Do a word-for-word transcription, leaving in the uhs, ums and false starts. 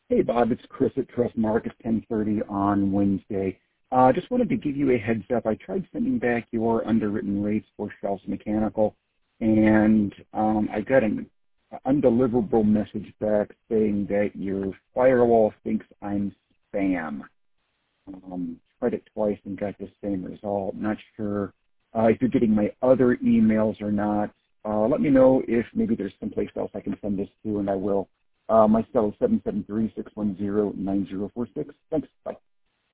Hey, Bob, it's Chris at Trust Markets, ten thirty on Wednesday. Uh, just wanted to give you a heads up. I tried sending back your underwritten rates for Shells Mechanical, and um, I got an undeliverable message back saying that your firewall thinks I'm spam. Um, tried it twice and got the same result. Not sure uh, if you're getting my other emails or not. Uh, let me know if maybe there's someplace else I can send this to, and I will. Uh, my cell is seven seven three, six one zero, nine zero four six. Thanks. Bye.